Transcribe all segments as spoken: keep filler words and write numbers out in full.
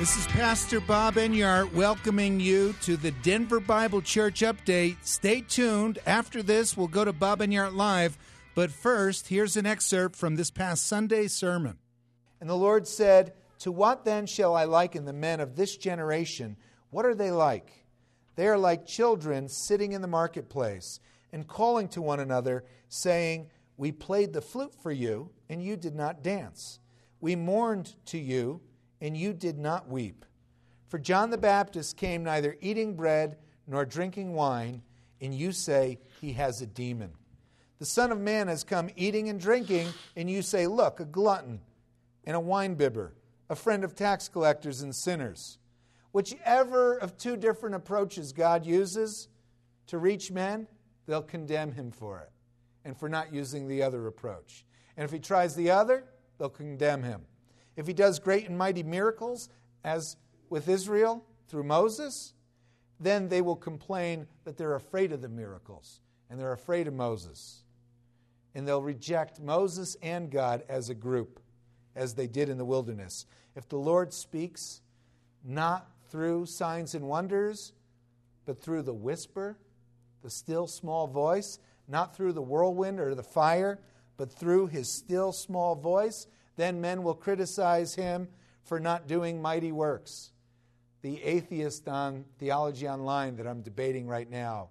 This is Pastor Bob Enyart welcoming you to the Denver Bible Church Update. Stay tuned. After this, we'll go to Bob Enyart Live. But first, here's an excerpt from this past Sunday's sermon. And the Lord said, "To what then shall I liken the men of this generation? What are they like? They are like children sitting in the marketplace and calling to one another, saying, 'We played the flute for you, and you did not dance. We mourned to you, and you did not weep. For John the Baptist came neither eating bread nor drinking wine, and you say he has a demon. The Son of Man has come eating and drinking, and you say, look, a glutton and a winebibber, a friend of tax collectors and sinners.' Whichever of two different approaches God uses to reach men, they'll condemn him for it and for not using the other approach. And if he tries the other, they'll condemn him. If he does great and mighty miracles, as with Israel through Moses, then they will complain that they're afraid of the miracles and they're afraid of Moses. And they'll reject Moses and God as a group, as they did in the wilderness. If the Lord speaks not through signs and wonders, but through the whisper, the still small voice, not through the whirlwind or the fire, but through his still small voice, then men will criticize him for not doing mighty works. The atheist on Theology Online that I'm debating right now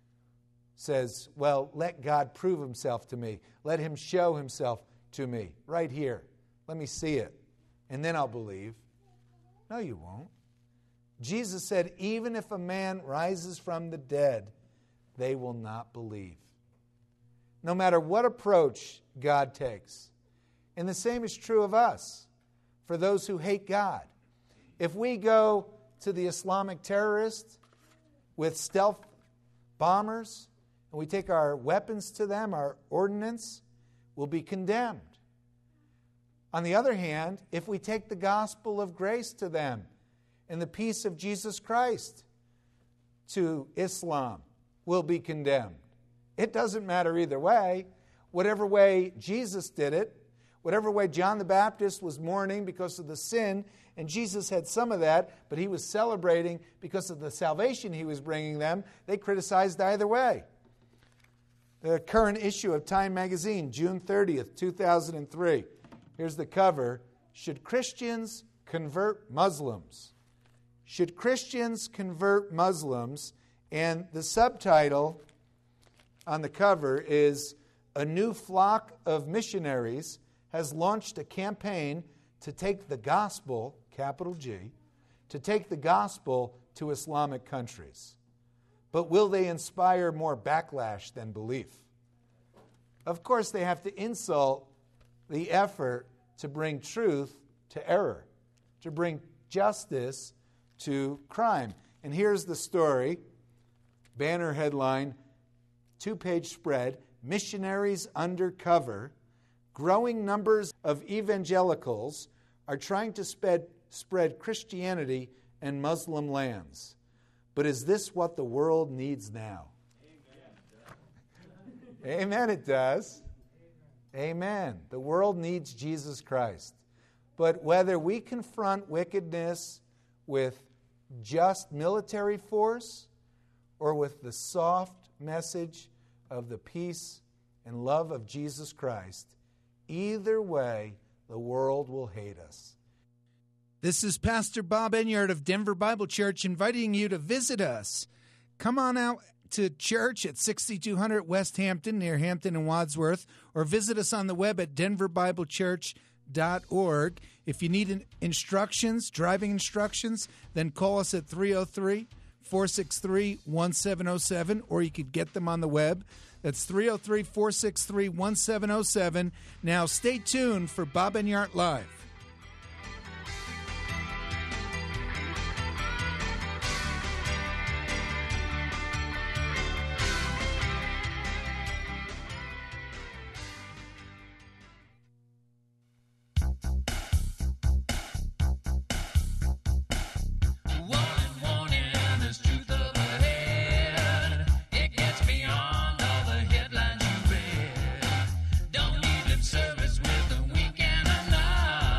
says, well, let God prove himself to me. Let him show himself to me right here. Let me see it, and then I'll believe. No, you won't. Jesus said, even if a man rises from the dead, they will not believe. No matter what approach God takes. And the same is true of us, for those who hate God. If we go to the Islamic terrorists with stealth bombers, and we take our weapons to them, our ordnance, we'll be condemned. On the other hand, if we take the gospel of grace to them and the peace of Jesus Christ to Islam, we'll be condemned. It doesn't matter either way. Whatever way Jesus did it, whatever way John the Baptist was mourning because of the sin, and Jesus had some of that, but he was celebrating because of the salvation he was bringing them, they criticized either way. The current issue of Time magazine, June thirtieth, two thousand three. Here's the cover. Should Christians convert Muslims? Should Christians convert Muslims? And the subtitle on the cover is, "A new flock of missionaries has launched a campaign to take the gospel," capital G, "to take the gospel to Islamic countries. But will they inspire more backlash than belief?" Of course, they have to insult the effort to bring truth to error, to bring justice to crime. And here's the story, banner headline, two-page spread, "Missionaries Undercover. Growing numbers of evangelicals are trying to spread, spread Christianity in Muslim lands. But is this what the world needs now?" Amen, Amen it does. Amen. The world needs Jesus Christ. But whether we confront wickedness with just military force or with the soft message of the peace and love of Jesus Christ, either way, the world will hate us. This is Pastor Bob Enyart of Denver Bible Church inviting you to visit us. Come on out to church at sixty-two hundred West Hampton, near Hampton and Wadsworth, or visit us on the web at denver bible church dot org. If you need instructions, driving instructions, then call us at three oh three, four six three, one seven oh seven, or you could get them on the web. That's three oh three, four six three, one seven oh seven. Now stay tuned for Bob Enyart Live. Service with a wink and a nod.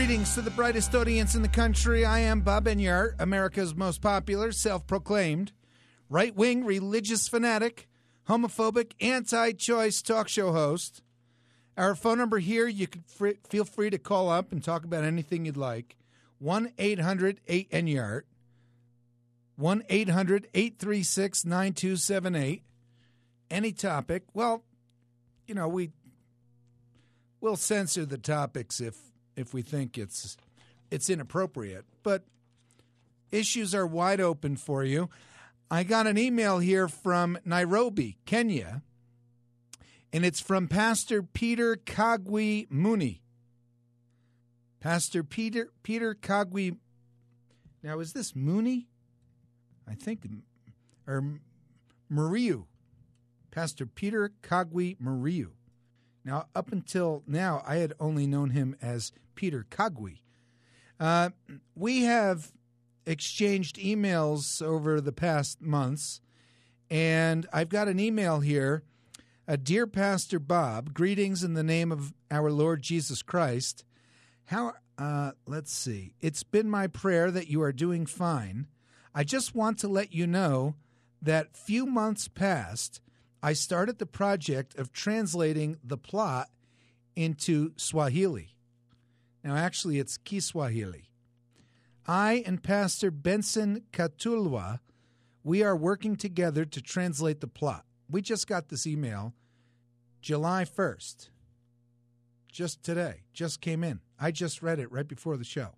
Greetings to the brightest audience in the country. I am Bob Enyart, America's most popular, self-proclaimed, right-wing religious fanatic, homophobic, anti-choice talk show host. Our phone number here, you can free, feel free to call up and talk about anything you'd like. one eight hundred eight N Y A R T. one eight hundred eight three six nine two seven eight. Any topic. Well, you know, we, we'll censor the topics if if we think it's it's inappropriate. But issues are wide open for you. I got an email here from Nairobi, Kenya, and it's from Pastor Peter Kagwe Muni. Pastor Peter Peter Kagwe. Now, is this Mooney? I think, or Mariu. Pastor Peter Kagwe Mariu. Now, up until now, I had only known him as Peter Kagwe. Uh, we have exchanged emails over the past months, and I've got an email here. Uh, Dear Pastor Bob, greetings in the name of our Lord Jesus Christ. How? Uh, let's see. It's been my prayer that you are doing fine. I just want to let you know that few months past, I started the project of translating the plot into Swahili. Now, actually, it's Kiswahili. I and Pastor Benson Katulwa, we are working together to translate the plot. We just got this email July first, just today, just came in. I just read it right before the show.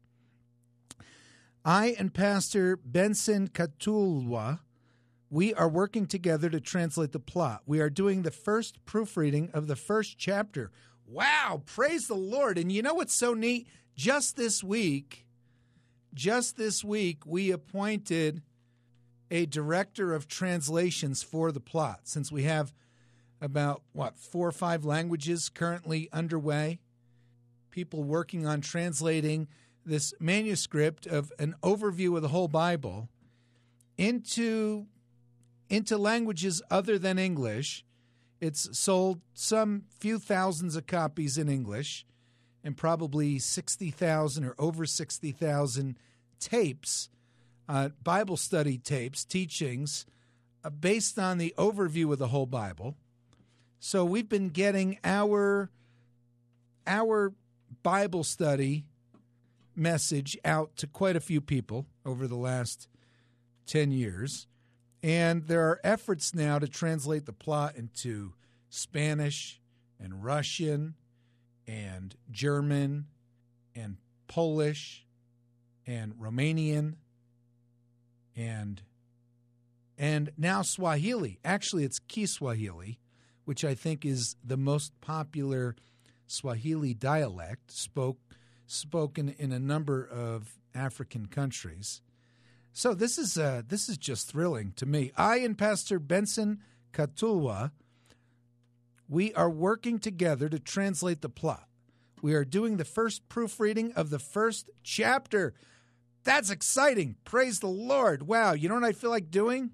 I and Pastor Benson Katulwa, we are working together to translate the plot. We are doing the first proofreading of the first chapter. Wow, praise the Lord. And you know what's so neat? Just this week, just this week, we appointed a director of translations for the plot, since we have about, what, four or five languages currently underway. People working on translating this manuscript of an overview of the whole Bible into into languages other than English. It's sold some few thousands of copies in English and probably sixty thousand or over sixty thousand tapes, uh, Bible study tapes, teachings uh, based on the overview of the whole Bible. So we've been getting our, our Bible study message out to quite a few people over the last ten years. And there are efforts now to translate the plot into Spanish and Russian and German and Polish and Romanian and and now Swahili. Actually, it's Kiswahili, which I think is the most popular Swahili dialect spoke spoken in a number of African countries. So this is uh, this is just thrilling to me. I and Pastor Benson Katulwa, we are working together to translate the plot. We are doing the first proofreading of the first chapter. That's exciting. Praise the Lord. Wow, you know what I feel like doing?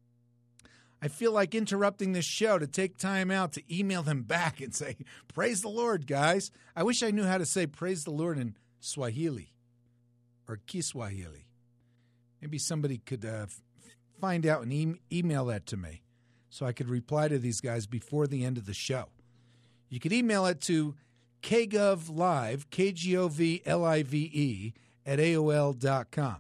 I feel like interrupting this show to take time out to email them back and say, praise the Lord, guys. I wish I knew how to say praise the Lord in Swahili or Kiswahili. Maybe somebody could uh, f- find out and e- email that to me so I could reply to these guys before the end of the show. You could email it to kgovlive, K G O V L I V E, at A O L dot com.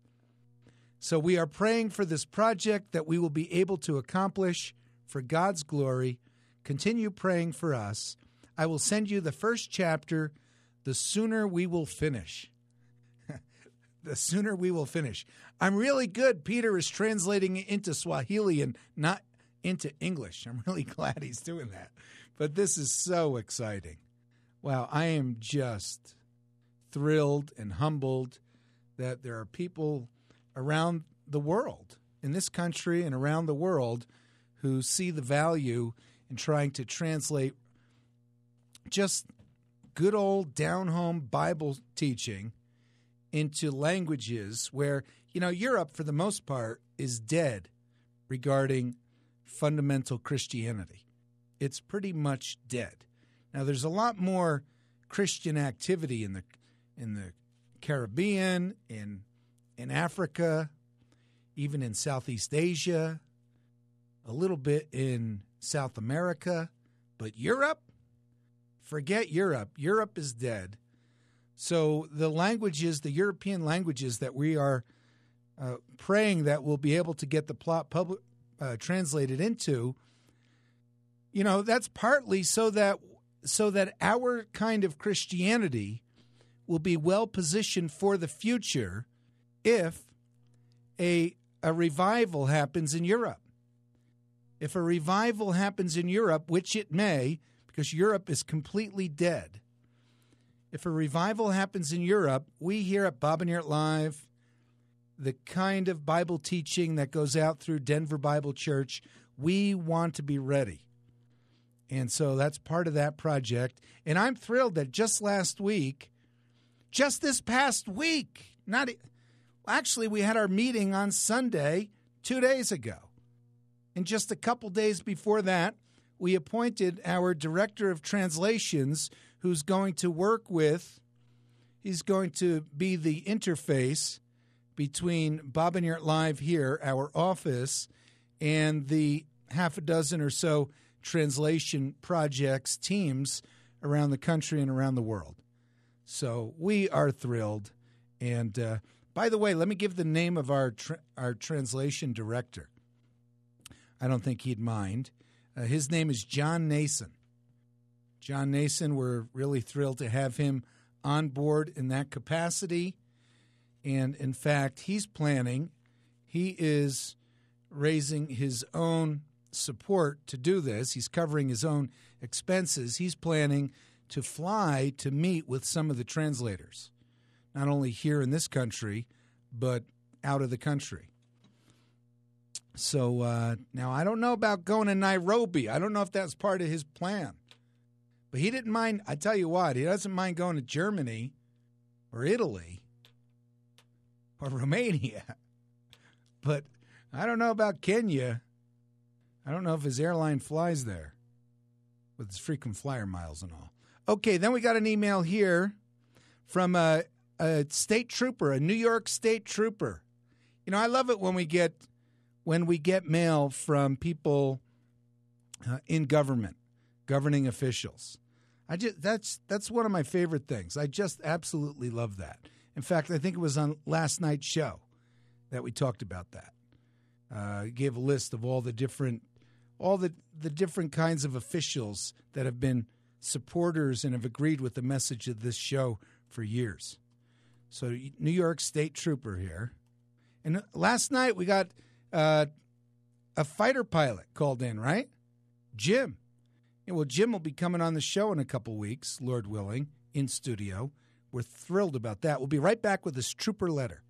So we are praying for this project that we will be able to accomplish for God's glory. Continue praying for us. I will send you the first chapter. The sooner we will finish. The sooner we will finish. I'm really good. Peter is translating it into Swahili and not into English. I'm really glad he's doing that. But this is so exciting. Wow, I am just thrilled and humbled that there are people around the world, in this country and around the world, who see the value in trying to translate just good old down-home Bible teaching into languages where, you know, Europe, for the most part, is dead regarding fundamental Christianity. It's pretty much dead. Now, there's a lot more Christian activity in the in the Caribbean, in in Africa, even in Southeast Asia, a little bit in South America. But Europe? Forget Europe. Europe is dead. So the languages, the European languages that we are uh, praying that we'll be able to get the plot public, uh, translated into, you know, that's partly so that so that our kind of Christianity will be well positioned for the future if a a revival happens in Europe. If a revival happens in Europe, which it may, because Europe is completely dead. If a revival happens in Europe, we here at Bob and Yert Live, the kind of Bible teaching that goes out through Denver Bible Church, we want to be ready. And so that's part of that project. And I'm thrilled that just last week, just this past week, not actually we had our meeting on Sunday two days ago. And just a couple days before that, we appointed our director of translations who's going to work with, he's going to be the interface between Bob and Yert Live here, our office, and the half a dozen or so translation projects, teams around the country and around the world. So we are thrilled. And uh, by the way, let me give the name of our tra- our translation director. I don't think he'd mind. Uh, his name is John Nason. John Nason, we're really thrilled to have him on board in that capacity. And in fact, he's planning, he is raising his own support to do this. He's covering his own expenses. He's planning to fly to meet with some of the translators, not only here in this country, but out of the country. So uh, now I don't know about going to Nairobi. I don't know if that's part of his plan. But he didn't mind. I tell you what, he doesn't mind going to Germany or Italy or Romania. But I don't know about Kenya. I don't know if his airline flies there with his frequent flyer miles and all. Okay, then we got an email here from a, a state trooper, a New York state trooper. You know, I love it when we get when we get mail from people uh, in government, governing officials. I just that's that's one of my favorite things. I just absolutely love that. In fact, I think it was on last night's show that we talked about that. Uh, gave a list of all the different all the, the different kinds of officials that have been supporters and have agreed with the message of this show for years. So New York State Trooper here. And last night we got uh, a fighter pilot called in, right? Jim. Yeah, well, Jim will be coming on the show in a couple weeks, Lord willing, in studio. We're thrilled about that. We'll be right back with this trooper letter.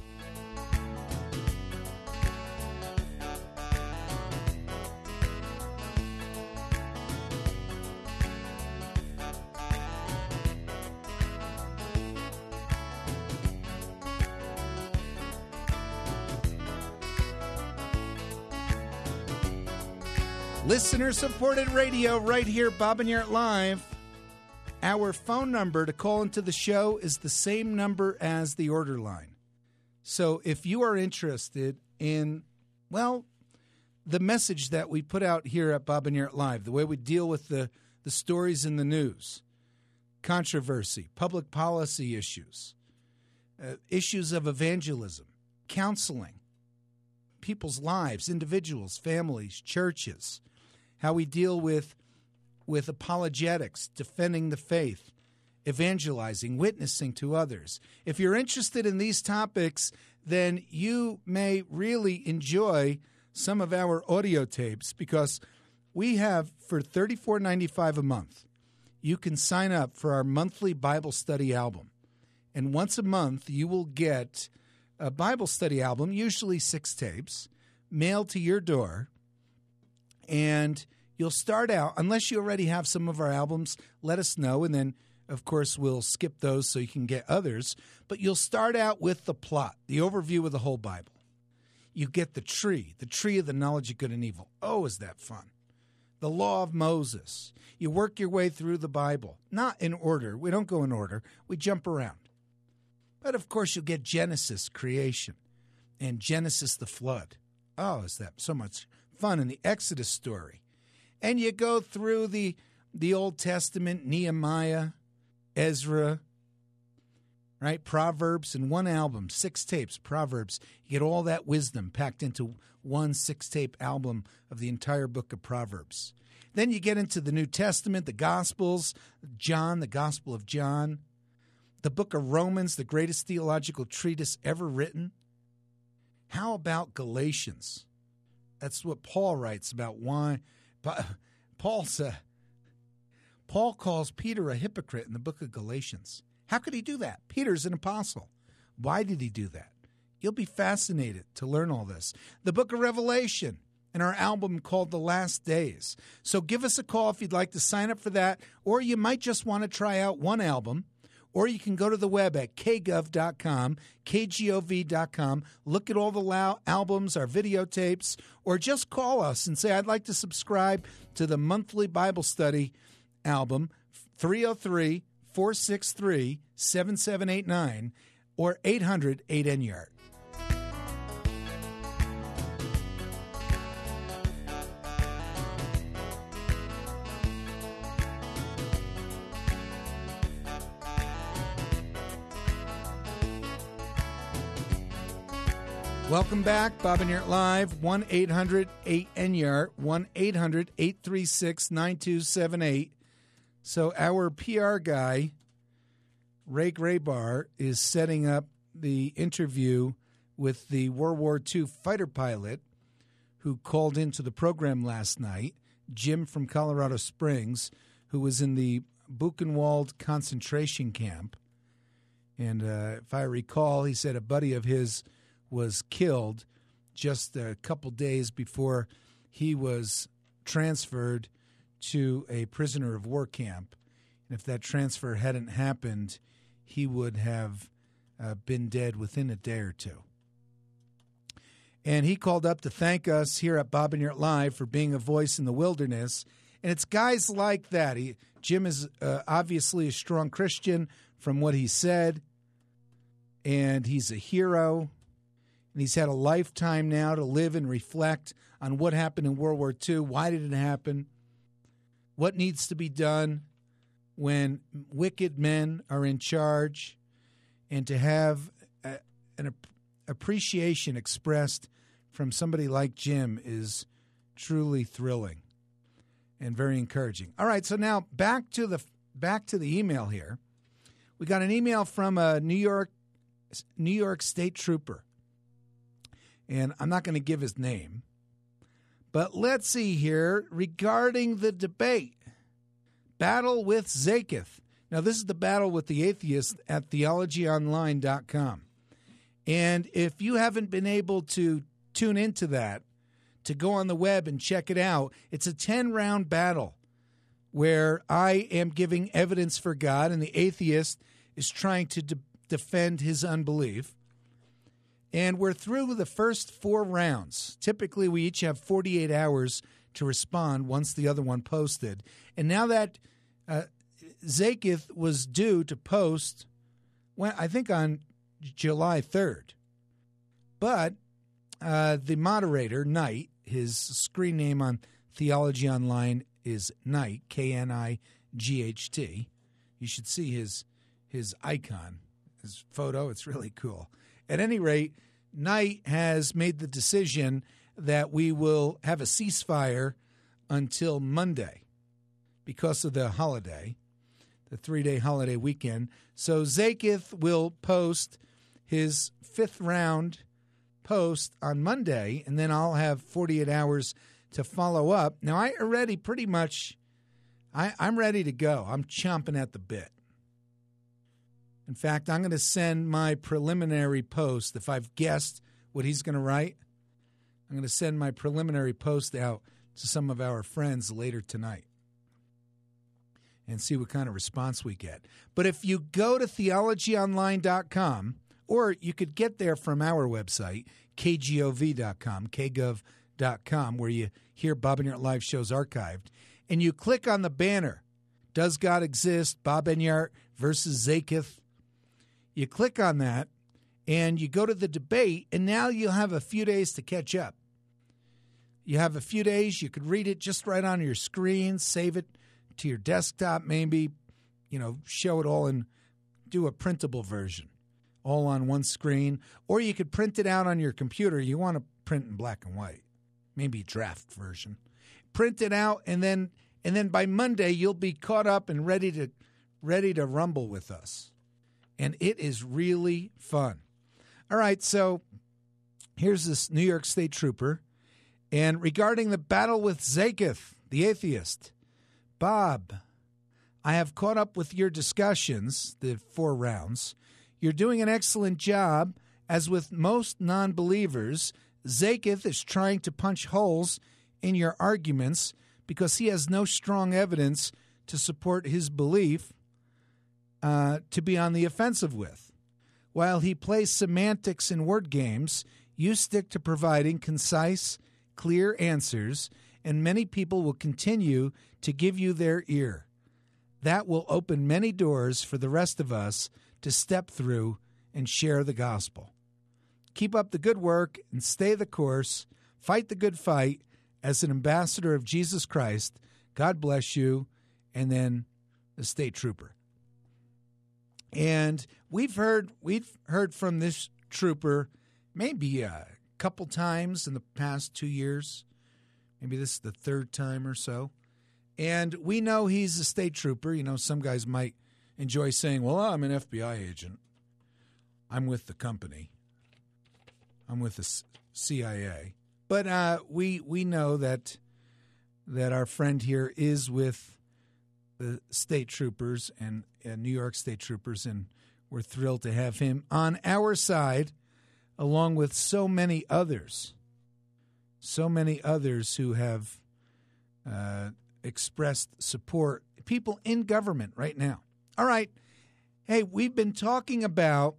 Listener-supported radio right here, Bob and Yert Live. Our phone number to call into the show is the same number as the order line. So if you are interested in, well, the message that we put out here at Bob and Yert Live, the way we deal with the, the stories in the news, controversy, public policy issues, uh, issues of evangelism, counseling, people's lives, individuals, families, churches, how we deal with with apologetics, defending the faith, evangelizing, witnessing to others. If you're interested in these topics, then you may really enjoy some of our audio tapes because we have, for thirty-four ninety-five a month, you can sign up for our monthly Bible study album. And once a month, you will get a Bible study album, usually six tapes, mailed to your door. And you'll start out, unless you already have some of our albums, let us know. And then, of course, we'll skip those so you can get others. But you'll start out with the plot, the overview of the whole Bible. You get the tree, the tree of the knowledge of good and evil. Oh, is that fun. The law of Moses. You work your way through the Bible. Not in order. We don't go in order. We jump around. But, of course, you'll get Genesis, creation, and Genesis, the flood. Oh, is that so much fun in the Exodus story. And you go through the, the Old Testament, Nehemiah, Ezra, right? Proverbs in one album, six tapes, Proverbs. You get all that wisdom packed into one six-tape album of the entire book of Proverbs. Then you get into the New Testament, the Gospels, John, the Gospel of John, the book of Romans, the greatest theological treatise ever written. How about Galatians? That's what Paul writes about why. Paul's a, Paul calls Peter a hypocrite in the book of Galatians. How could he do that? Peter's an apostle. Why did he do that? You'll be fascinated to learn all this. The book of Revelation and our album called The Last Days. So give us a call if you'd like to sign up for that, or you might just want to try out one album, or you can go to the web at k gov dot com, k gov dot com, look at all the lao- albums, our videotapes, or just call us and say, I'd like to subscribe to the monthly Bible study album, three oh three, four six three, seven seven eight nine, or eight hundred eight N Y A R T. Welcome back, Bob and Yart Live, one eight hundred eight N Y A R T, one eight hundred eight three six nine two seven eight. So our P R guy, Ray Graybar, is setting up the interview with the World War Two fighter pilot who called into the program last night, Jim from Colorado Springs, who was in the Buchenwald concentration camp. And uh, if I recall, he said a buddy of his was killed just a couple days before he was transferred to a prisoner of war camp. And if that transfer hadn't happened, he would have uh, been dead within a day or two. And he called up to thank us here at Bob and Yart Live for being a voice in the wilderness. And it's guys like that. He, Jim is uh, obviously a strong Christian from what he said, and he's a hero. And he's had a lifetime now to live and reflect on what happened in World War Two. Why did it happen? What needs to be done when wicked men are in charge? And to have a, an appreciation expressed from somebody like Jim is truly thrilling and very encouraging. All right, so now back to the back to the email here. We got an email from a New York New York State trooper. And I'm not going to give his name. But let's see here regarding the debate. Battle with Zakieth. Now, this is the battle with the atheist at theology online dot com. And if you haven't been able to tune into that, to go on the web and check it out, it's a ten-round battle where I am giving evidence for God and the atheist is trying to de- defend his unbelief. And we're through the first four rounds. Typically, we each have forty-eight hours to respond once the other one posted. And now that uh, Zakieth was due to post, well, I think on July third. But uh, the moderator, Knight, his screen name on Theology Online is Knight, K N I G H T. You should see his his icon, his photo. It's really cool. At any rate, Knight has made the decision that we will have a ceasefire until Monday because of the holiday, the three-day holiday weekend. So Zakieth will post his fifth round post on Monday, and then I'll have forty-eight hours to follow up. Now, I already pretty much, I, I'm ready to go. I'm chomping at the bit. In fact, I'm going to send my preliminary post. If I've guessed what he's going to write, I'm going to send my preliminary post out to some of our friends later tonight and see what kind of response we get. But if you go to theology online dot com, or you could get there from our website, k gov dot com, k gov dot com, where you hear Bob and Yart Live shows archived, and you click on the banner, Does God Exist? Bob and Yart versus Zakieth. You click on that, and you go to the debate, and now you'll have a few days to catch up. You have a few days. You could read it just right on your screen, save it to your desktop, maybe, you know, show it all and do a printable version, all on one screen. Or you could print it out on your computer. You want to print in black and white, maybe draft version. Print it out, and then and then by Monday you'll be caught up and ready to ready to rumble with us. And it is really fun. All right, so here's this New York State trooper. And regarding the battle with Zaketh, the atheist, Bob, I have caught up with your discussions, the four rounds. You're doing an excellent job. As with most non-believers, Zaketh is trying to punch holes in your arguments because he has no strong evidence to support his belief uh, to be on the offensive with. While he plays semantics and word games, you stick to providing concise, clear answers, and many people will continue to give you their ear. That will open many doors for the rest of us to step through and share the gospel. Keep up the good work and stay the course. Fight the good fight as an ambassador of Jesus Christ. God bless you. And then the state trooper. And we've heard we've heard from this trooper maybe a couple times in the past two years. Maybe this is the third time or so. And we know he's a state trooper. You know, some guys might enjoy saying, well, I'm an F B I agent. I'm with the company. I'm with the C I A. But uh, we we know that that our friend here is with the state troopers and, and New York State troopers, and we're thrilled to have him on our side, along with so many others, so many others who have uh, expressed support, people in government right now. All right. Hey, we've been talking about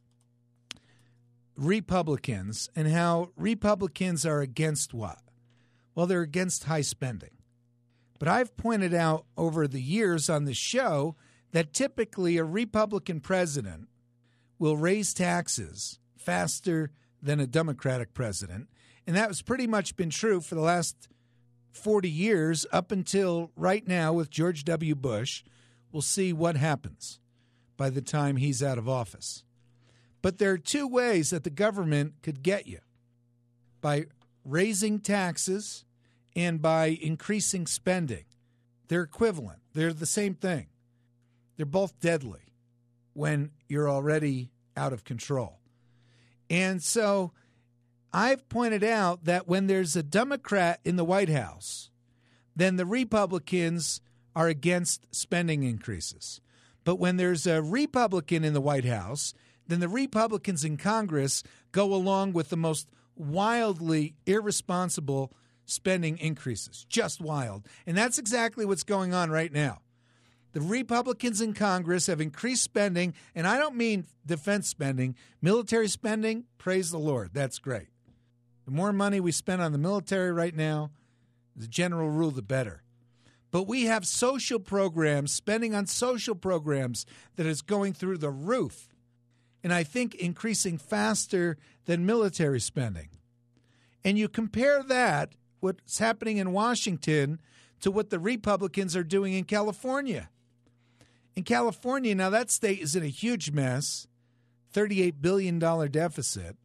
Republicans and how Republicans are against what? Well, they're against high spending. But I've pointed out over the years on the show that typically a Republican president will raise taxes faster than a Democratic president. And that has pretty much been true for the last forty years up until right now with George W. Bush. We'll see what happens by the time he's out of office. But there are two ways that the government could get you: by raising taxes and by increasing spending. They're equivalent. They're the same thing. They're both deadly when you're already out of control. And so I've pointed out that when there's a Democrat in the White House, then the Republicans are against spending increases. But when there's a Republican in the White House, then the Republicans in Congress go along with the most wildly irresponsible spending increases. Just wild. And that's exactly what's going on right now. The Republicans in Congress have increased spending, and I don't mean defense spending. Military spending, praise the Lord, that's great. The more money we spend on the military right now, the general rule, the better. But we have social programs, spending on social programs that is going through the roof, and I think increasing faster than military spending. And you compare that, what's happening in Washington, to what the Republicans are doing in California. In California, now that state is in a huge mess, thirty-eight billion dollars deficit.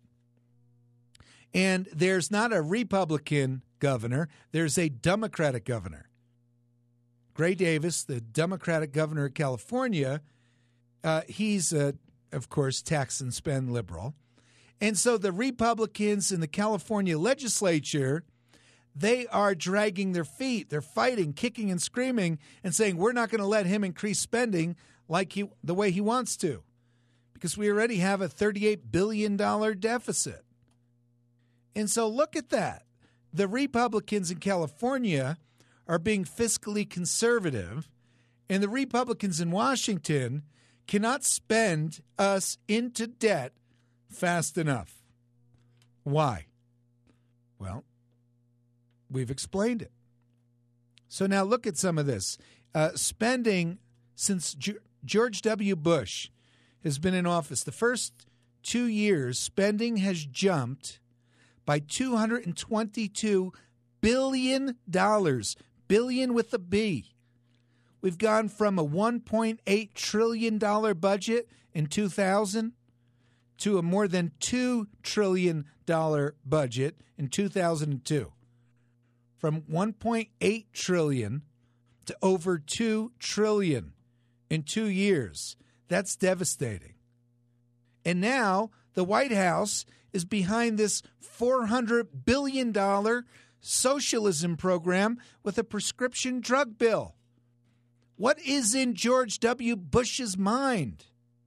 And there's not a Republican governor, there's a Democratic governor. Gray Davis, the Democratic governor of California, uh, he's, uh, of course, tax and spend liberal. And so the Republicans in the California legislature, they are dragging their feet. They're fighting, kicking and screaming and saying, we're not going to let him increase spending like he the way he wants to, because we already have a thirty-eight billion dollars deficit. And so look at that. The Republicans in California are being fiscally conservative, and the Republicans in Washington cannot spend us into debt fast enough. Why? Well, we've explained it. So now look at some of this. Uh, spending since G- George W. Bush has been in office, the first two years, spending has jumped by two hundred twenty-two billion dollars, billion with a B. We've gone from a one point eight trillion dollars budget in two thousand to a more than two trillion dollars budget in two thousand two. From one point eight trillion dollars to over two trillion dollars in two years. That's devastating. And now the White House is behind this four hundred billion dollars socialism program with a prescription drug bill. What is in George W. Bush's mind?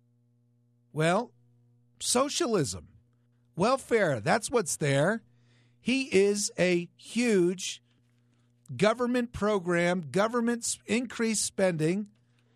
Well, socialism, welfare, that's what's there. He is a huge government program, government increased spending,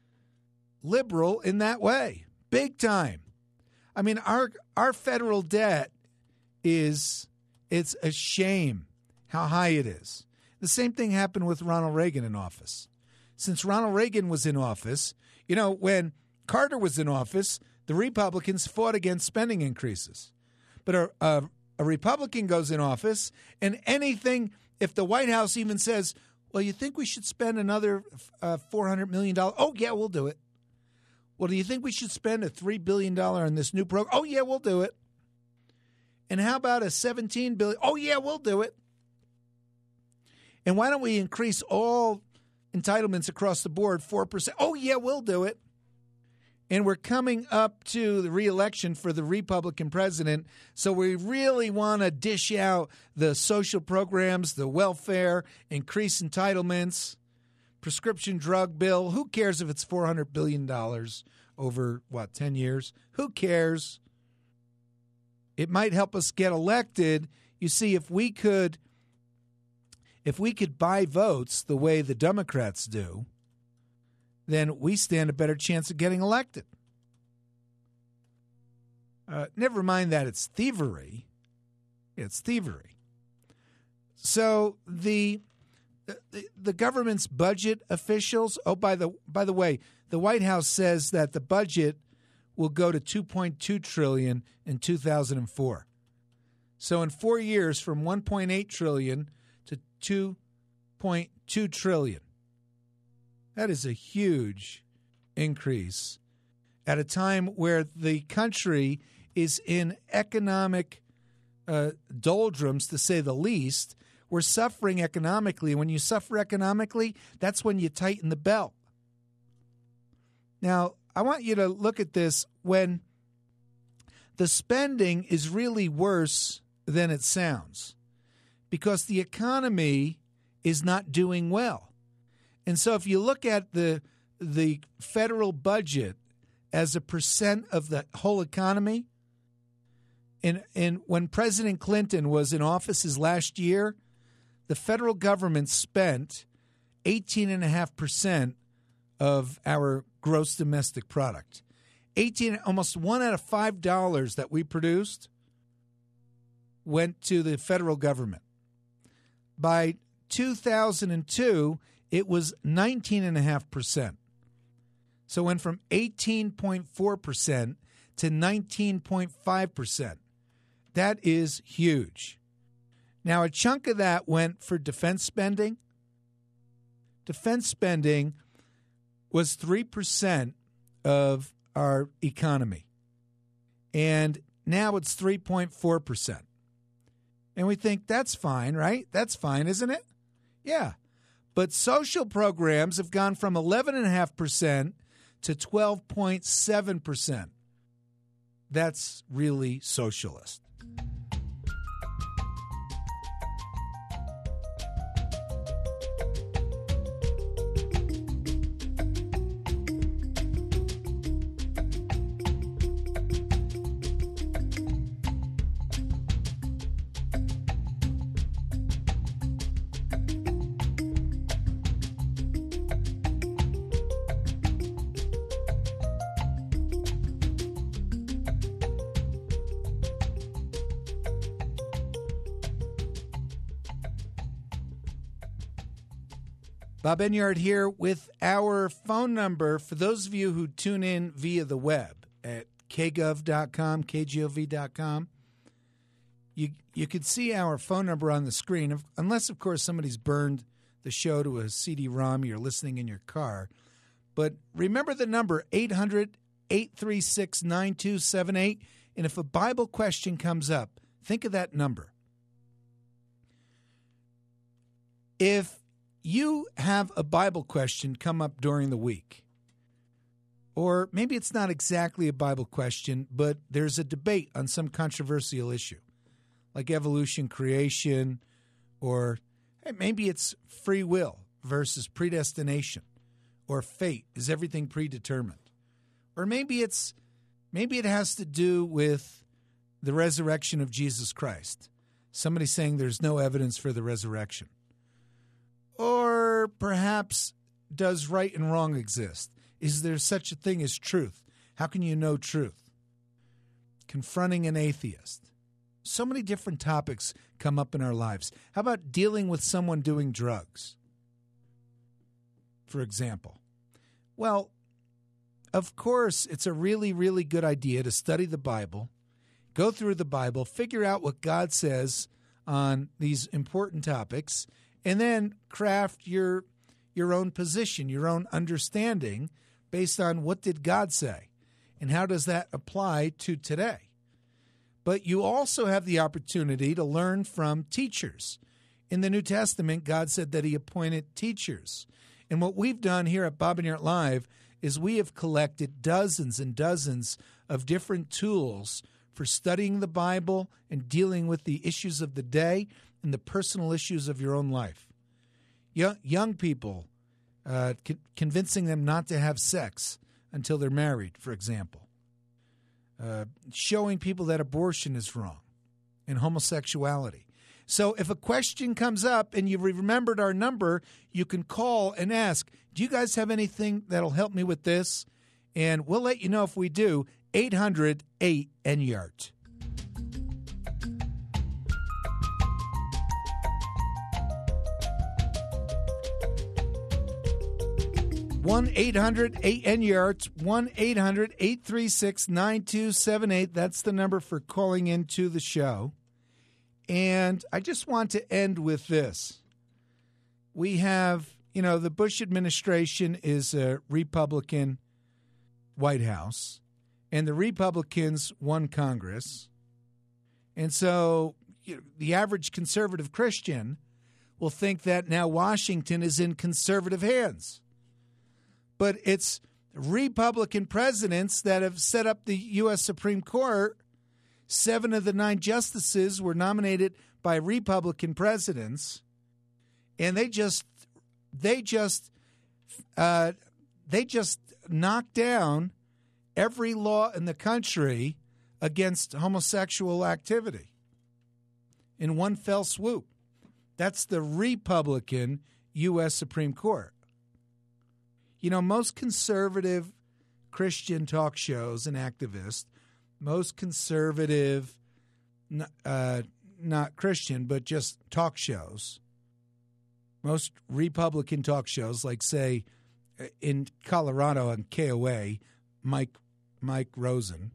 liberal in that way, big time. I mean, our our federal debt is, it's a shame how high it is. The same thing happened with Ronald Reagan in office. Since Ronald Reagan was in office, you know, when Carter was in office, the Republicans fought against spending increases. But a, a, a Republican goes in office, and anything, if the White House even says, well, you think we should spend another uh, four hundred million dollars? Oh, yeah, we'll do it. Well, do you think we should spend a three billion dollars on this new program? Oh, yeah, we'll do it. And how about a seventeen billion dollars? Oh, yeah, we'll do it. And why don't we increase all entitlements across the board four percent? Oh, yeah, we'll do it. And we're coming up to the re-election for the Republican president, so we really want to dish out the social programs, the welfare, increase entitlements, prescription drug bill. Who cares if it's four hundred billion dollars over, what, ten years? Who cares? It might help us get elected. You see, if we could, if we could buy votes the way the Democrats do, then we stand a better chance of getting elected. Uh, never mind that it's thievery. It's thievery. So the, the the government's budget officials, oh, by the by the way, the White House says that the budget will go to two point two trillion dollars in two thousand four. So in four years, from one point eight trillion dollars to two point two trillion dollars. That is a huge increase at a time where the country is in economic uh, doldrums, to say the least. We're suffering economically. When you suffer economically, that's when you tighten the belt. Now, I want you to look at this when the spending is really worse than it sounds, because the economy is not doing well. And so if you look at the the federal budget as a percent of the whole economy, and, and when President Clinton was in office his last year, the federal government spent eighteen point five percent of our gross domestic product. eighteen, almost one out of five dollars that we produced went to the federal government. By two thousand two, it was nineteen point five percent. So it went from eighteen point four percent to nineteen point five percent. That is huge. Now, a chunk of that went for defense spending. Defense spending was three percent of our economy. And now it's three point four percent. And we think that's fine, right? That's fine, isn't it? Yeah. But social programs have gone from eleven point five percent to twelve point seven percent. That's really socialist. Bob Enyart here with our phone number for those of you who tune in via the web at k gov dot com, k gov dot com. You you could see our phone number on the screen, unless, of course, somebody's burned the show to a C D ROM. You're listening in your car. But remember the number, eight hundred, eight three six, nine two seven eight. And if a Bible question comes up, think of that number. If you have a Bible question come up during the week, or maybe it's not exactly a Bible question, but there's a debate on some controversial issue, like evolution, creation, or hey, maybe it's free will versus predestination, or fate. Is everything predetermined? Or maybe it's maybe it has to do with the resurrection of Jesus Christ. Somebody saying there's no evidence for the resurrection. Or perhaps, does right and wrong exist? Is there such a thing as truth? How can you know truth? Confronting an atheist. So many different topics come up in our lives. How about dealing with someone doing drugs, for example? Well, of course, it's a really, really good idea to study the Bible, go through the Bible, figure out what God says on these important topics, and then craft your your own position, your own understanding based on what did God say and how does that apply to today. But you also have the opportunity to learn from teachers. In the New Testament, God said that he appointed teachers. And what we've done here at Bob and Yart Live is we have collected dozens and dozens of different tools for studying the Bible and dealing with the issues of the day and the personal issues of your own life. Young, young people, uh, con- convincing them not to have sex until they're married, for example. Uh, showing people that abortion is wrong and homosexuality. So if a question comes up and you've remembered our number, you can call and ask, do you guys have anything that'll help me with this? And we'll let you know if we do. eight hundred eight N Y A R T. one eight hundred eight N Y A R T, one eight hundred eight three six nine two seven eight. That's the number for calling into the show. And I just want to end with this. We have, you know, the Bush administration is a Republican White House, and the Republicans won Congress. And so you know, the average conservative Christian will think that now Washington is in conservative hands. But it's Republican presidents that have set up the U S Supreme Court. Seven of the nine justices were nominated by Republican presidents, and they just they just uh, they just knocked down every law in the country against homosexual activity in one fell swoop. That's the Republican U S Supreme Court. You know, most conservative Christian talk shows and activists, most conservative, uh, not Christian, but just talk shows, most Republican talk shows, like, say, in Colorado on K O A, Mike Mike Rosen,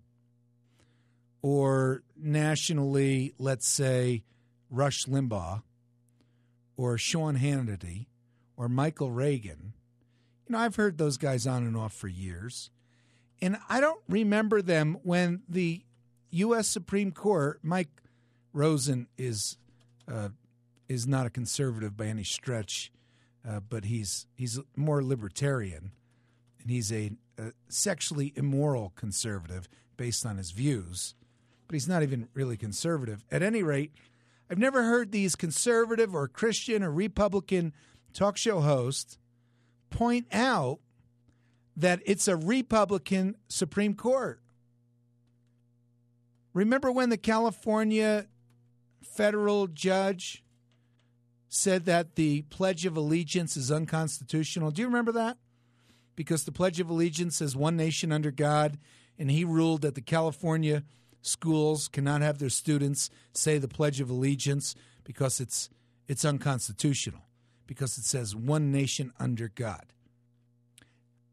or nationally, let's say, Rush Limbaugh, or Sean Hannity, or Michael Reagan. You know, I've heard those guys on and off for years, and I don't remember them when the U S Supreme Court, Mike Rosen is uh, is not a conservative by any stretch, uh, but he's he's more libertarian, and he's a, a sexually immoral conservative based on his views, but he's not even really conservative. At any rate, I've never heard these conservative or Christian or Republican talk show hosts point out that it's a Republican Supreme Court. Remember when the California federal judge said that the Pledge of Allegiance is unconstitutional? Do you remember that? Because the Pledge of Allegiance says one nation under God, and he ruled that the California schools cannot have their students say the Pledge of Allegiance because it's it's unconstitutional, because it says one nation under God.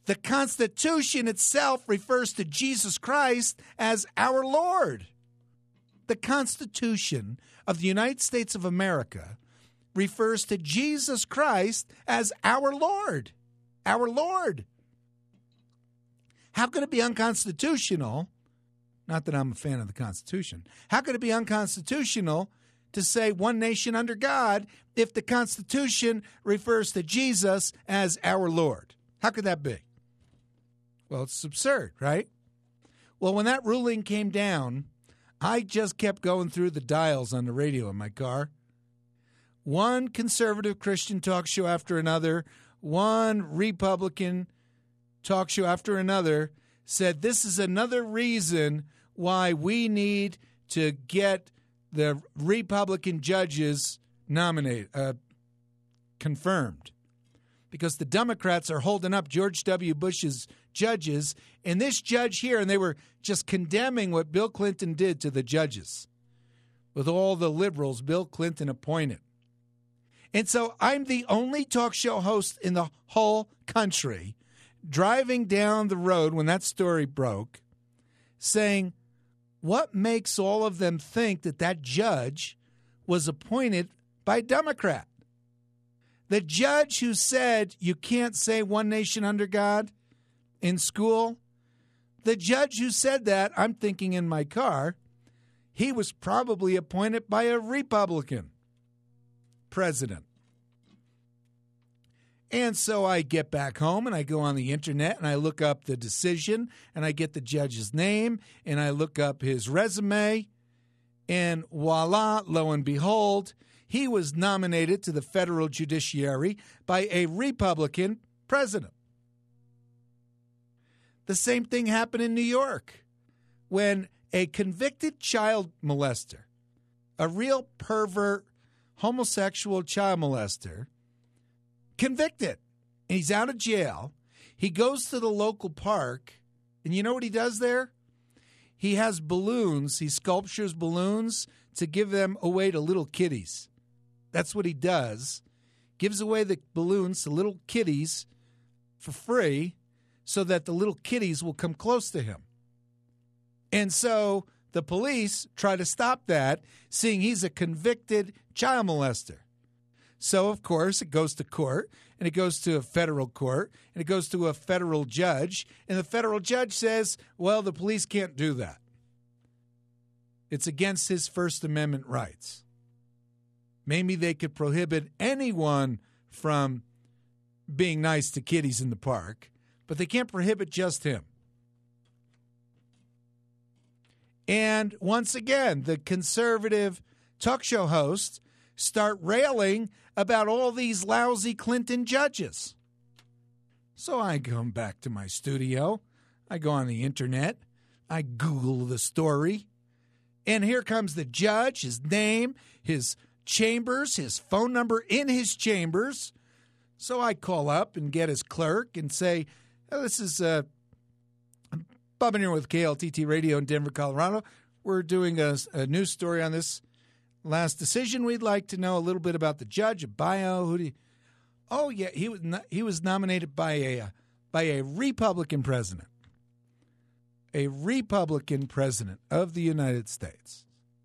The Constitution itself refers to Jesus Christ as our Lord. The Constitution of the United States of America refers to Jesus Christ as our Lord. Our Lord. How could it be unconstitutional? Not that I'm a fan of the Constitution. How could it be unconstitutional to say one nation under God if the Constitution refers to Jesus as our Lord? How could that be? Well, it's absurd, right? Well, when that ruling came down, I just kept going through the dials on the radio in my car. One conservative Christian talk show after another, one Republican talk show after another said this is another reason why we need to get the Republican judges nominated, uh, confirmed. Because the Democrats are holding up George W. Bush's judges, and this judge here, and they were just condemning what Bill Clinton did to the judges with all the liberals Bill Clinton appointed. And so I'm the only talk show host in the whole country driving down the road when that story broke saying, what makes all of them think that that judge was appointed by a Democrat? The judge who said you can't say one nation under God in school, the judge who said that, I'm thinking in my car, he was probably appointed by a Republican president. And so I get back home and I go on the internet and I look up the decision and I get the judge's name and I look up his resume and voila, lo and behold, he was nominated to the federal judiciary by a Republican president. The same thing happened in New York when a convicted child molester, a real pervert, homosexual child molester, convicted, and he's out of jail. He goes to the local park, and you know what he does there? He has balloons. He sculptures balloons to give them away to little kiddies. That's what he does. Gives away the balloons to little kiddies for free so that the little kiddies will come close to him. And so the police try to stop that, seeing he's a convicted child molester. So, of course, it goes to court, and it goes to a federal court, and it goes to a federal judge, and the federal judge says, well, the police can't do that. It's against his First Amendment rights. Maybe they could prohibit anyone from being nice to kiddies in the park, but they can't prohibit just him. And once again, the conservative talk show hosts start railing about all these lousy Clinton judges. So I come back to my studio. I go on the internet. I Google the story. And here comes the judge, his name, his chambers, his phone number in his chambers. So I call up and get his clerk and say, oh, this is uh, Bob here with K L T T Radio in Denver, Colorado. We're doing a, a news story on this last decision. We'd like to know a little bit about the judge, a bio. Who do you, oh yeah, he was no, he was nominated by a by a Republican president, a Republican president of the United States.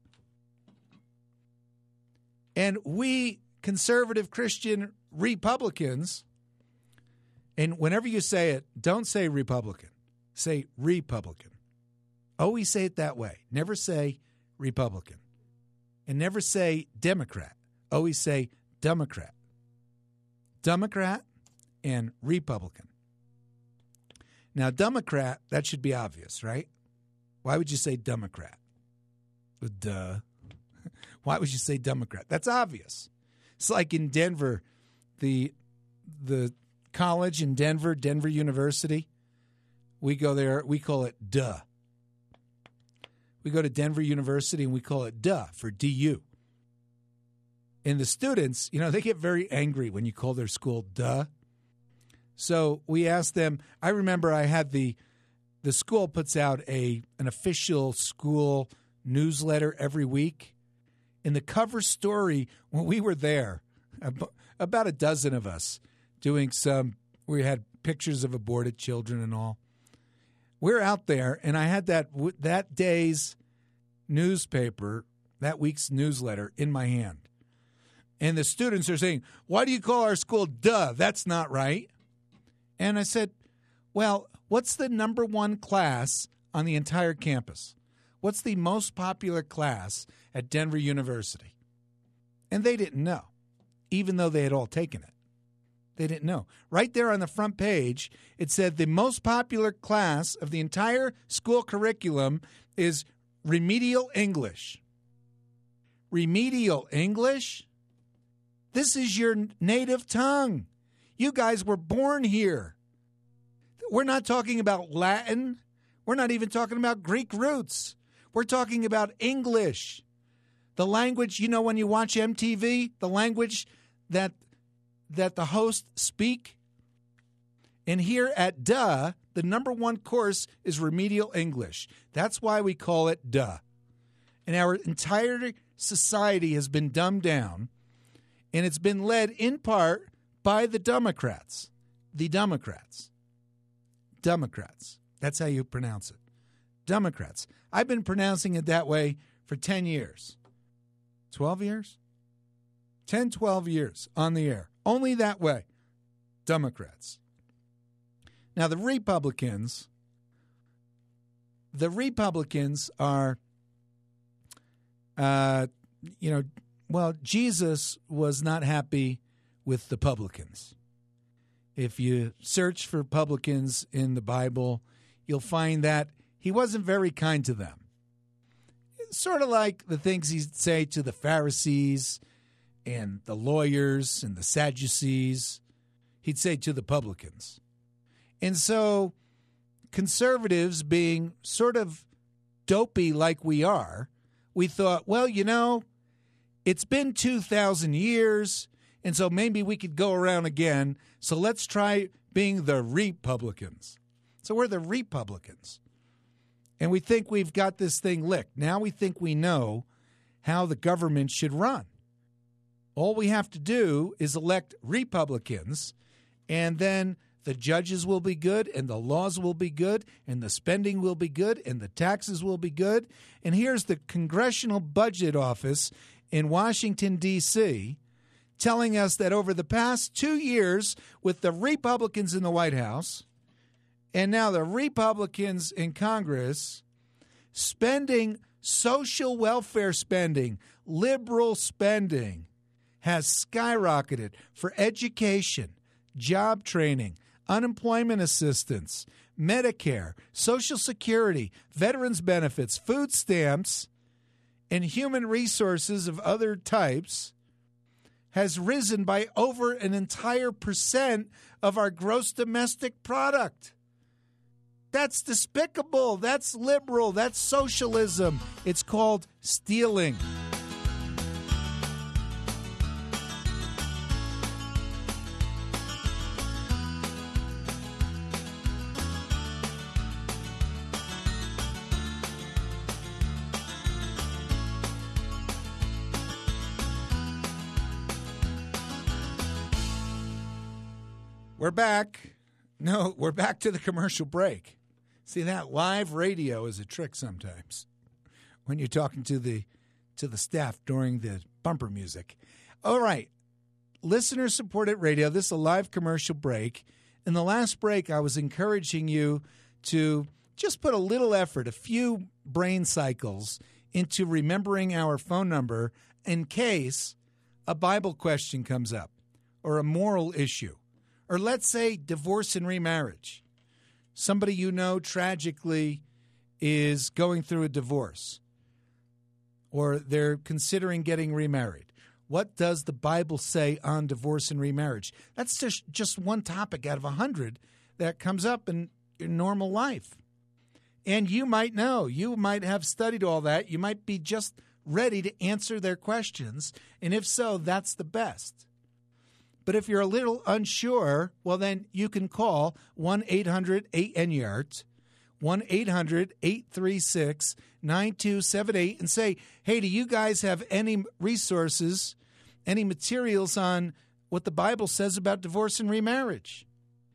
And we conservative Christian Republicans, and whenever you say it, don't say Republican, say Republican. Always say it that way. Never say Republican. And never say Democrat. Always say Democrat. Democrat and Republican. Now, Democrat, that should be obvious, right? Why would you say Democrat? Duh. Why would you say Democrat? That's obvious. It's like in Denver, the the college in Denver, Denver University, we go there, we call it duh. We go to Denver University and we call it duh for D U. And the students, you know, they get very angry when you call their school duh. So we asked them, I remember I had the the school puts out a an official school newsletter every week. In the cover story, when we were there, about a dozen of us doing some, we had pictures of aborted children and all. We're out there, and I had that that day's newspaper, that week's newsletter in my hand. And the students are saying, why do you call our school Duh? That's not right. And I said, well, what's the number one class on the entire campus? What's the most popular class at Denver University? And they didn't know, even though they had all taken it. They didn't know. Right there on the front page, it said the most popular class of the entire school curriculum is remedial English. Remedial English? This is your native tongue. You guys were born here. We're not talking about Latin. We're not even talking about Greek roots. We're talking about English. The language, you know, when you watch M T V, the language that that the hosts speak. And here at Duh, the number one course is remedial English. That's why we call it Duh. And our entire society has been dumbed down, and it's been led in part by the Democrats. The Democrats. Democrats. That's how you pronounce it. Democrats. I've been pronouncing it that way for ten years. twelve years? ten, twelve years on the air. Only that way. Democrats. Now, the Republicans, the Republicans are, uh, you know, well, Jesus was not happy with the publicans. If you search for publicans in the Bible, you'll find that he wasn't very kind to them. Sort of like the things he'd say to the Pharisees and the lawyers and the Sadducees, he'd say to the publicans. And so conservatives, being sort of dopey like we are, we thought, well, you know, it's been two thousand years, and so maybe we could go around again, so let's try being the Republicans. So we're the Republicans. And we think we've got this thing licked. Now we think we know how the government should run. All we have to do is elect Republicans, and then the judges will be good, and the laws will be good, and the spending will be good, and the taxes will be good. And here's the Congressional Budget Office in Washington, D C, telling us that over the past two years, with the Republicans in the White House, and now the Republicans in Congress, spending, social welfare spending, liberal spending, has skyrocketed for education, job training, unemployment assistance, Medicare, Social Security, veterans benefits, food stamps, and human resources of other types, has risen by over an entire percent of our gross domestic product. That's despicable. That's liberal. That's socialism. It's called stealing. We're back. No, we're back to the commercial break. See, that live radio is a trick sometimes when you're talking to the to the staff during the bumper music. All right, listener-supported radio. This is a live commercial break. In the last break, I was encouraging you to just put a little effort, a few brain cycles, into remembering our phone number in case a Bible question comes up or a moral issue. Or let's say divorce and remarriage. Somebody you know tragically is going through a divorce, or they're considering getting remarried. What does the Bible say on divorce and remarriage? That's just, just one topic out of a hundred that comes up in your normal life. And you might know. You might have studied all that. You might be just ready to answer their questions. And if so, that's the best. But if you're a little unsure, well, then you can call one eight hundred eight N Y A R T, one eight hundred eight three six nine two seven eight, and say, hey, do you guys have any resources, any materials on what the Bible says about divorce and remarriage?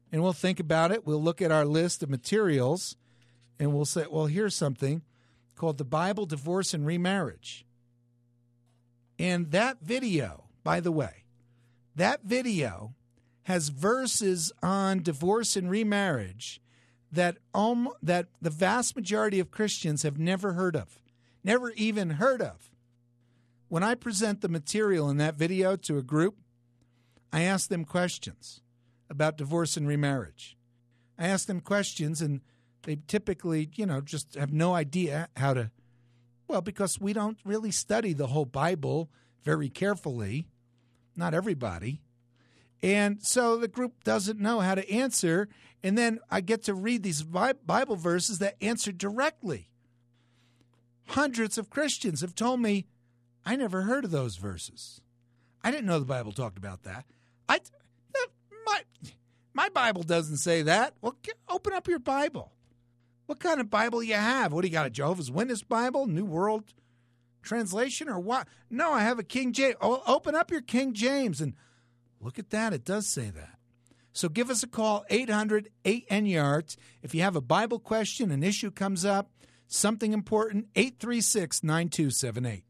and we'll think about it. We'll look at our list of materials, and we'll say, well, here's something called the Bible, Divorce, and Remarriage. And that video, by the way, that video has verses on divorce and remarriage that um, that the vast majority of Christians have never heard of, never even heard of. When I present the material in that video to a group, I ask them questions about divorce and remarriage. I ask them questions, and they typically, you know, just have no idea how to, well, because we don't really study the whole Bible very carefully, not everybody. And so the group doesn't know how to answer, and then I get to read these Bible verses that answer directly. Hundreds of Christians have told me, I never heard of those verses. I didn't know the Bible talked about that. I, my, my Bible doesn't say that. Well, open up your Bible. What kind of Bible you have? What do you got, a Jehovah's Witness Bible, New World Translation, or what? No, I have a King James. Oh, open up your King James and look at that. It does say that. So give us a call, eight hundred eight N Y A R T. If you have a Bible question, an issue comes up, something important, eight three six, nine two seven eight.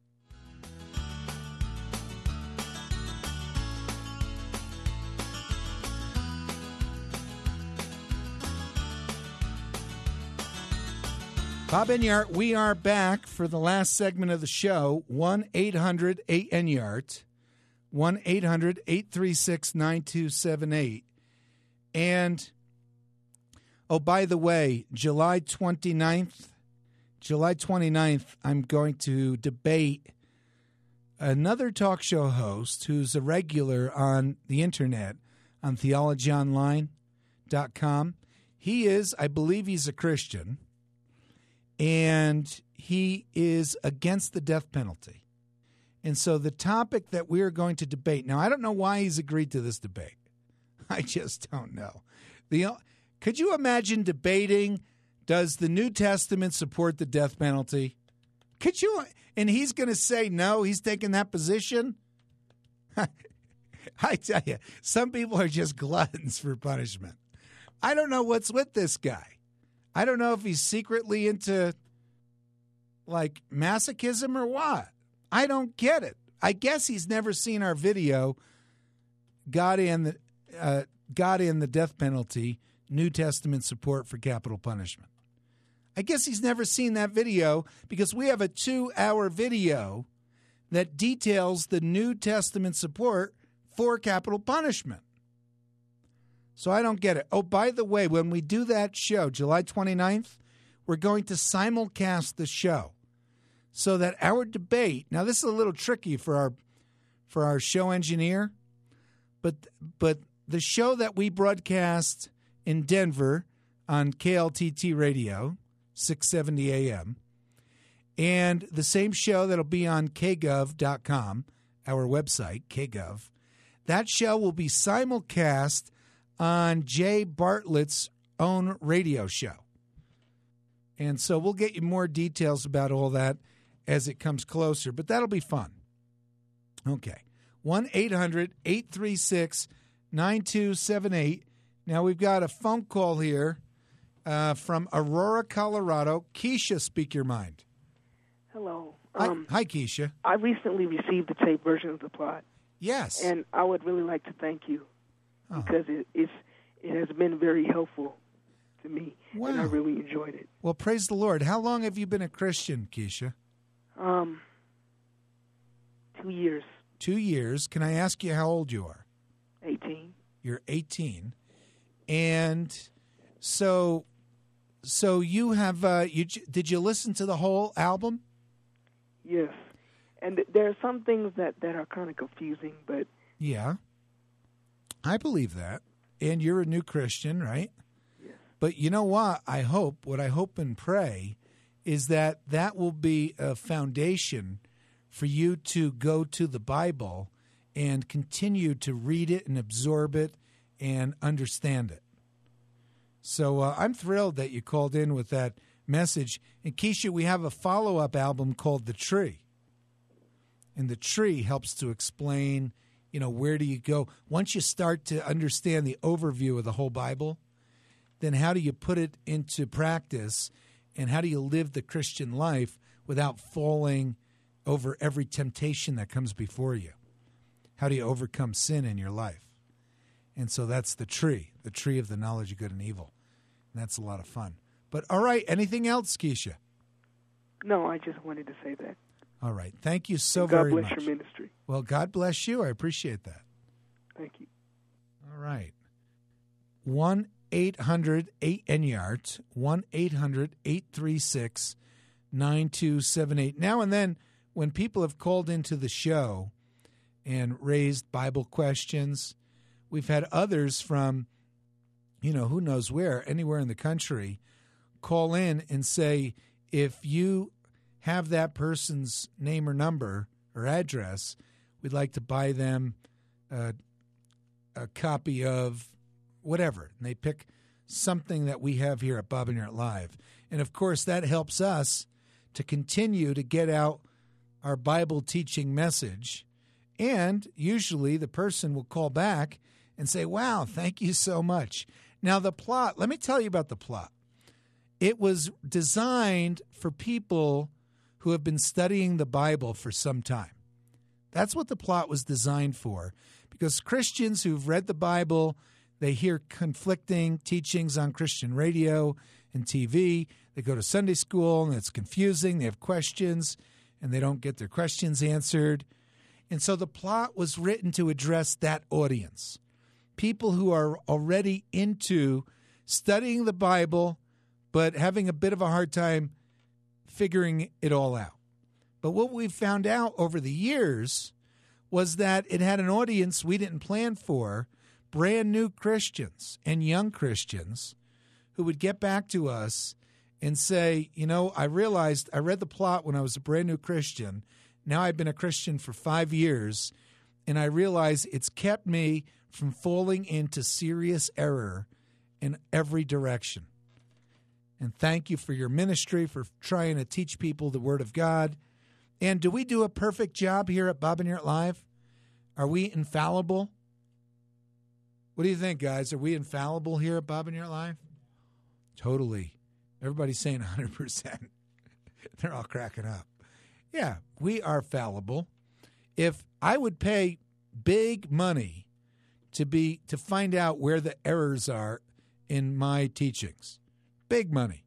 Bob N Y A R T, we are back for the last segment of the show, one eight hundred eight N Y A R T, one eight hundred eight three six nine two seven eight. And, oh, by the way, July twenty-ninth, July twenty-ninth, I'm going to debate another talk show host who's a regular on the internet, on theology online dot com. He is, I believe he's a Christian, and he is against the death penalty. And so the topic that we are going to debate, now I don't know why he's agreed to this debate. I just don't know. The Could you imagine debating, does the New Testament support the death penalty? Could you? And he's going to say no, he's taking that position? I tell you, some people are just gluttons for punishment. I don't know what's with this guy. I don't know if he's secretly into, like, masochism or what. I don't get it. I guess he's never seen our video, God and the uh, God and the Death Penalty, New Testament Support for Capital Punishment. I guess he's never seen that video because we have a two-hour video that details the New Testament support for capital punishment. So I don't get it. Oh, by the way, when we do that show, July twenty-ninth, we're going to simulcast the show so that our debate, now this is a little tricky for our for our show engineer, but but the show that we broadcast in Denver on K L T T radio, six seventy A M, and the same show that'll be on K gov dot com, our website, K gov, that show will be simulcast on Jay Bartlett's own radio show. And so we'll get you more details about all that as it comes closer, but that'll be fun. Okay. one eight hundred eight three six nine two seven eight. Now we've got a phone call here uh, from Aurora, Colorado. Keisha, speak your mind. Hello. Um, hi, hi, Keisha. I recently received the tape version of the plot. Yes. And I would really like to thank you oh. because it, it's, it has been very helpful to me, wow. and I really enjoyed it. Well, praise the Lord. How long have you been a Christian, Keisha? Um, two years. Two years. Can I ask you how old you are? eighteen. You're eighteen. And so so you have uh, you did you listen to the whole album? Yes. And th- there are some things that, that are kind of confusing, but yeah. I believe that. And you're a new Christian, right? Yes. But you know what? I hope, what I hope and pray is that that will be a foundation for you to go to the Bible and continue to read it and absorb it and understand it. So uh, I'm thrilled that you called in with that message. And Keisha, we have a follow-up album called The Tree. And The Tree helps to explain You know, where do you go? Once you start to understand the overview of the whole Bible, then how do you put it into practice, and how do you live the Christian life without falling over every temptation that comes before you? How do you overcome sin in your life? And so that's the tree, the tree of the knowledge of good and evil. And that's a lot of fun. But all right, anything else, Keisha? No, I just wanted to say that. All right. Thank you so God very much. God bless your ministry. Well, God bless you. I appreciate that. Thank you. All right. one eight hundred eight N Y A R T, one eight hundred eight three six nine two seven eight. Now and then, when people have called into the show and raised Bible questions, we've had others from, you know, who knows where, anywhere in the country, call in and say, if you have that person's name or number or address, we'd like to buy them a, a copy of whatever. And they pick something that we have here at Bob and Yart Live. And, of course, that helps us to continue to get out our Bible teaching message. And usually the person will call back and say, wow, thank you so much. Now, the plot, let me tell you about the plot. It was designed for people who have been studying the Bible for some time. That's what the plot was designed for, because Christians who've read the Bible, they hear conflicting teachings on Christian radio and T V. They go to Sunday school, and it's confusing. They have questions, and they don't get their questions answered. And so the plot was written to address that audience, people who are already into studying the Bible but having a bit of a hard time figuring it all out. But what we found out over the years was that it had an audience we didn't plan for, brand new Christians and young Christians who would get back to us and say, you know, I realized I read the plot when I was a brand new Christian. Now I've been a Christian for five years, and I realize it's kept me from falling into serious error in every direction. And thank you for your ministry, for trying to teach people the Word of God. And do we do a perfect job here at Bob and Yart Live? Are we infallible? What do you think, guys? Are we infallible here at Bob and Yart Live? Totally. Everybody's saying one hundred percent. They're all cracking up. Yeah, we are fallible. If I would pay big money to be to find out where the errors are in my teachings, big money,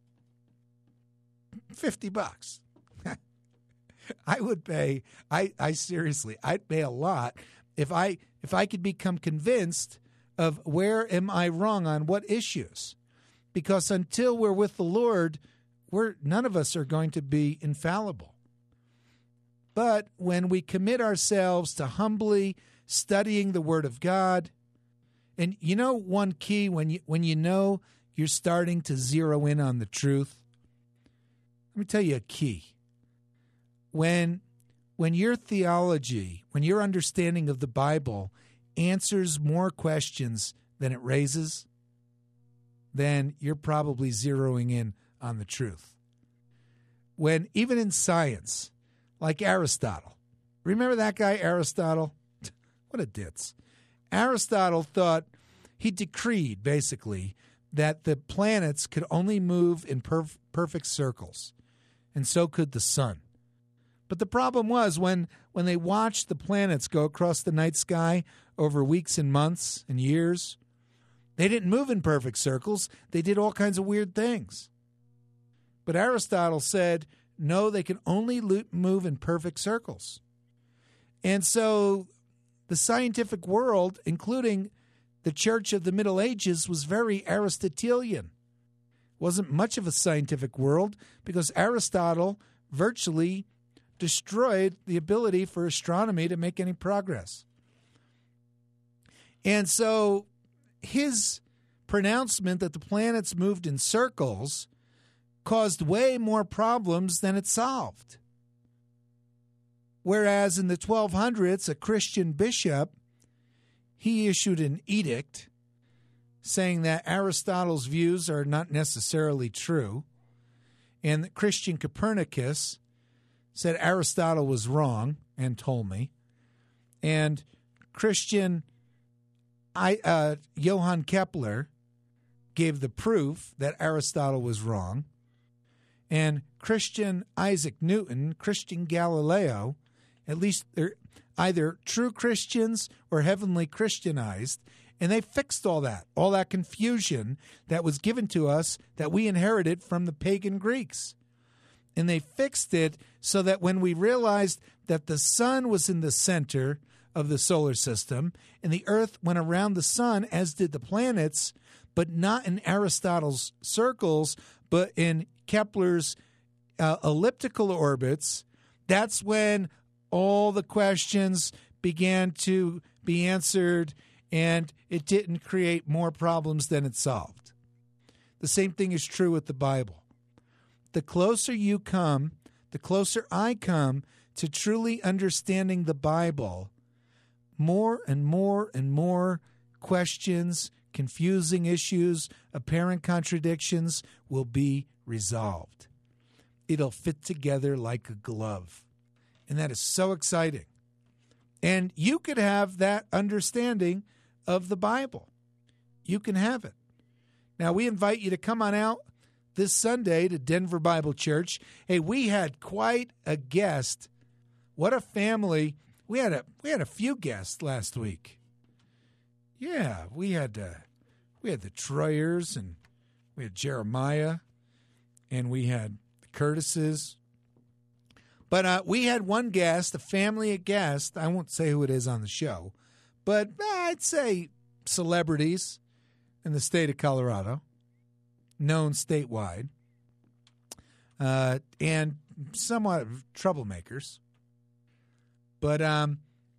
fifty bucks. I would pay, I, I seriously, I'd pay a lot if I if I could become convinced of where am I wrong on what issues. Because until we're with the Lord, we're none of us are going to be infallible. But when we commit ourselves to humbly studying the Word of God, and you know one key when you when you know you're starting to zero in on the truth, let me tell you a key. When when your theology, when your understanding of the Bible answers more questions than it raises, then you're probably zeroing in on the truth. When even in science, like Aristotle, remember that guy Aristotle? What a ditz. Aristotle thought, he decreed basically that the planets could only move in perf- perfect circles, and so could the sun. But the problem was when, when they watched the planets go across the night sky over weeks and months and years, they didn't move in perfect circles. They did all kinds of weird things. But Aristotle said, no, they can only lo- move in perfect circles. And so the scientific world, including the Church of the Middle Ages, was very Aristotelian. Wasn't much of a scientific world because Aristotle virtually destroyed the ability for astronomy to make any progress. And so his pronouncement that the planets moved in circles caused way more problems than it solved. Whereas in the twelve hundreds, a Christian bishop, he issued an edict saying that Aristotle's views are not necessarily true, and that Christian Copernicus said Aristotle was wrong, and Ptolemy, and Christian I, uh, Johann Kepler gave the proof that Aristotle was wrong, and Christian Isaac Newton, Christian Galileo, at least they're either true Christians or heavenly Christianized, and they fixed all that, all that confusion that was given to us that we inherited from the pagan Greeks. And they fixed it so that when we realized that the sun was in the center of the solar system and the earth went around the sun, as did the planets, but not in Aristotle's circles, but in Kepler's uh, elliptical orbits, that's when all the questions began to be answered, and it didn't create more problems than it solved. The same thing is true with the Bible. The closer you come, the closer I come to truly understanding the Bible, more and more and more questions, confusing issues, apparent contradictions will be resolved. It'll fit together like a glove. And that is so exciting. And you could have that understanding of the Bible. You can have it. Now, we invite you to come on out this Sunday to Denver Bible Church. Hey, we had quite a guest. What a family. We had a we had a few guests last week. Yeah, we had uh, we had the Troyers, and we had Jeremiah, and we had the Curtises. But uh, we had one guest, a family guest. I won't say who it is on the show, but uh, I'd say celebrities in the state of Colorado, known statewide, uh, and somewhat of troublemakers. But um,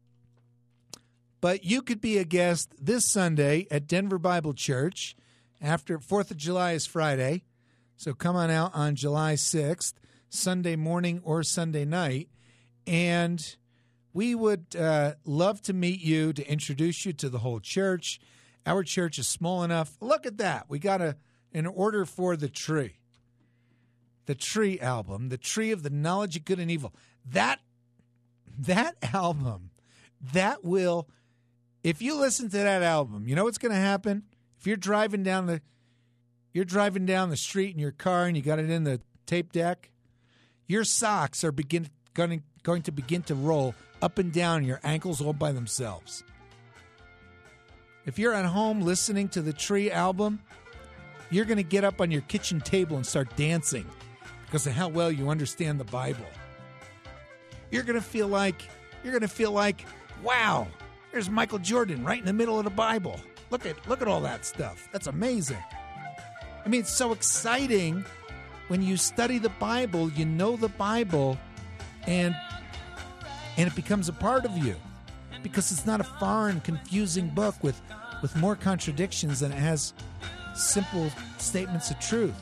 but you could be a guest this Sunday at Denver Bible Church. After fourth of July is Friday, so come on out on July sixth, Sunday morning or Sunday night, and we would uh, love to meet you, to introduce you to the whole church. Our church is small enough. Look at that. We got a an order for the tree. The Tree album, The Tree of the Knowledge of Good and Evil. That that album, that will, if you listen to that album, you know what's going to happen? If you're driving down the you're driving down the street in your car and you got it in the tape deck, your socks are begin going, going to begin to roll up and down your ankles all by themselves. If you're at home listening to the Tree album, you're going to get up on your kitchen table and start dancing because of how well you understand the Bible. You're going to feel like, you're going to feel like, wow, there's Michael Jordan right in the middle of the Bible. Look at, look at all that stuff. That's amazing. I mean, it's so exciting when you study the Bible, you know the Bible, and and it becomes a part of you because it's not a foreign, confusing book with, with more contradictions than it has simple statements of truth.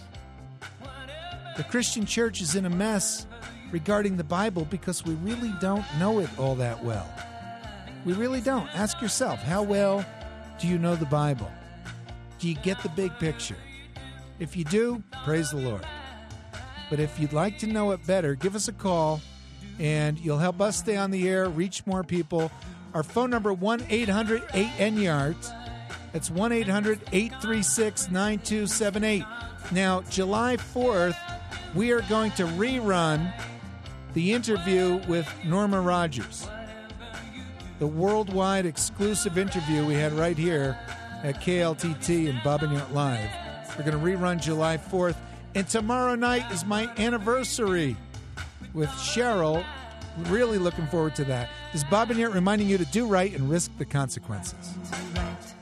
The Christian church is in a mess regarding the Bible because we really don't know it all that well. We really don't. Ask yourself, how well do you know the Bible? Do you get the big picture? If you do, praise the Lord. But if you'd like to know it better, give us a call, and you'll help us stay on the air, reach more people. Our phone number, one eight hundred eight N Y A R D. That's one eight hundred eight three six nine two seven eight. Now, July fourth, we are going to rerun the interview with Norma Rogers, the worldwide exclusive interview we had right here at K L T T and Bob and Yart Live. We're going to rerun July fourth. And tomorrow night is my anniversary with Cheryl. Really looking forward to that. This is Bob and Yart reminding you to do right and risk the consequences.